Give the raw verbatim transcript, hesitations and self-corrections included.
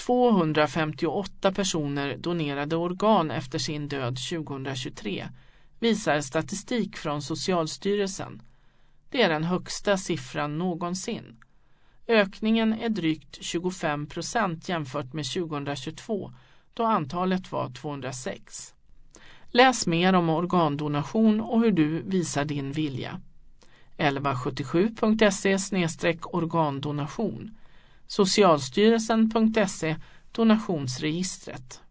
tvåhundrafemtioåtta personer donerade organ efter sin död tjugohundratjugotre, visar statistik från Socialstyrelsen. Det är den högsta siffran någonsin. Ökningen är drygt tjugofem procent jämfört med tjugohundratjugotvå, då antalet var tvåhundrasex. Läs mer om organdonation och hur du visar din vilja. elva sjuttiosju punkt se slash organdonation. Socialstyrelsen punkt se donationsregistret.